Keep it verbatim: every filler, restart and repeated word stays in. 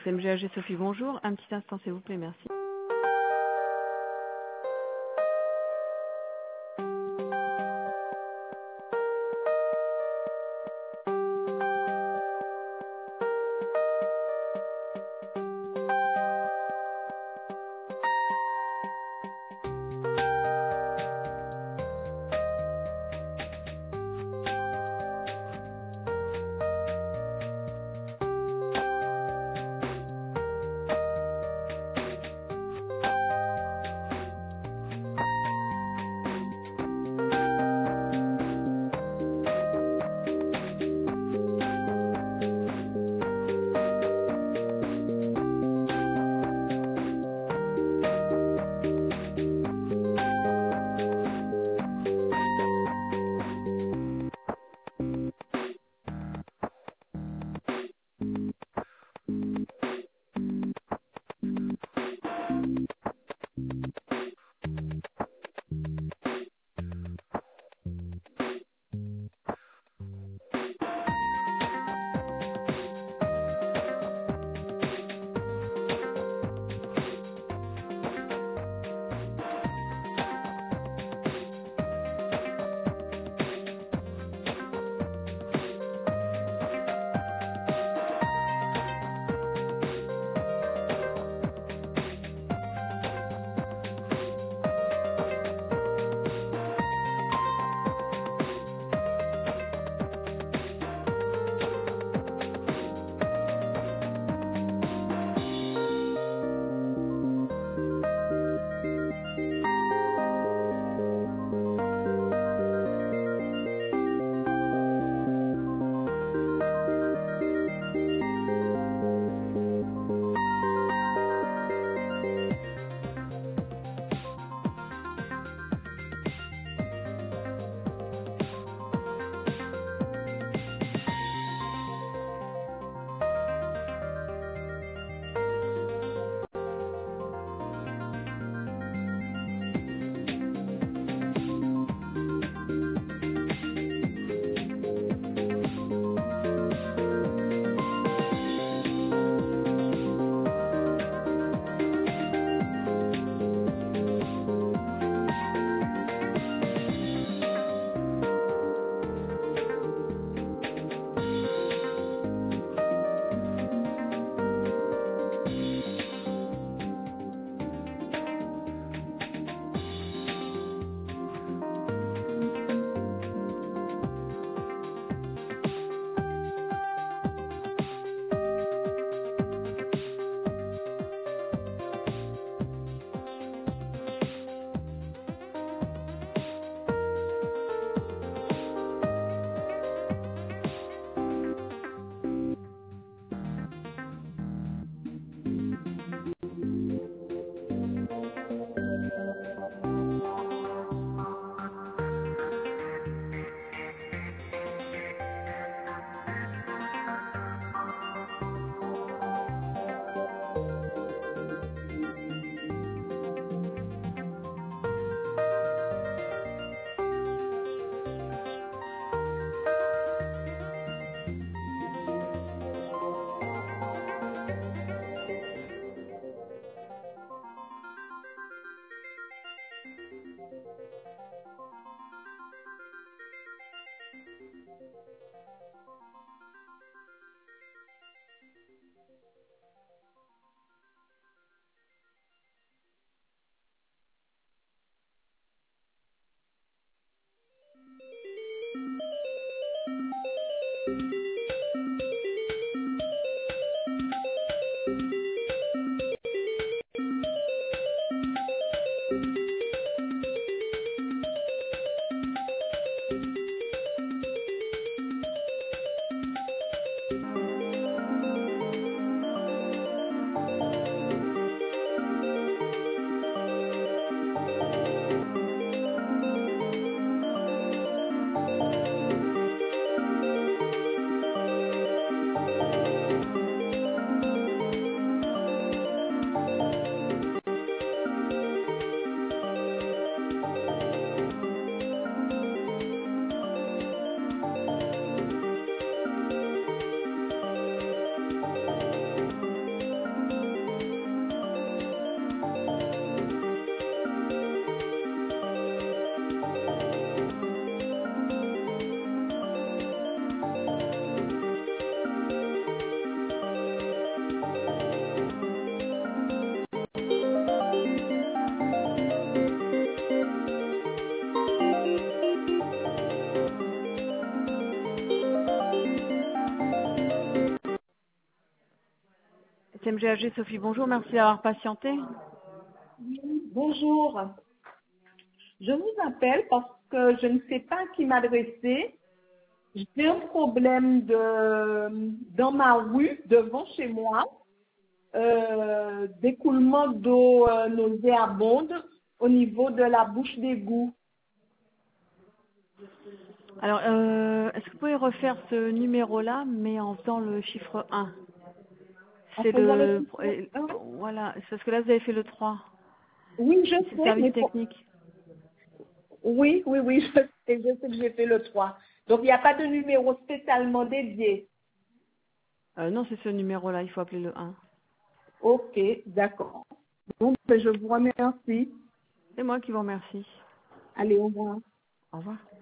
S M G A G Sophie, bonjour. Un petit instant, s'il vous plaît, merci. C M G H G, Sophie, bonjour, merci d'avoir patienté. Bonjour. Je vous appelle parce que je ne sais pas à qui m'adresser. J'ai un problème de, dans ma rue, devant chez moi, euh, d'écoulement d'eau euh, nauséabonde au niveau de la bouche d'égout. Alors, euh, est-ce que vous pouvez refaire ce numéro-là, mais en faisant le chiffre un? En C'est faisant le le... chiffre euh, un. Voilà, c'est parce que là, vous avez fait le trois. Oui, je C'est le sais, service mais pour- technique. oui, oui, oui, je sais, je sais que j'ai fait le trois. Donc, il n'y a pas de numéro spécialement dédié. Euh, non, c'est ce numéro-là, il faut appeler le un. Ok, d'accord. Donc, je vous remercie. C'est moi qui vous remercie. Allez, au revoir. Au revoir.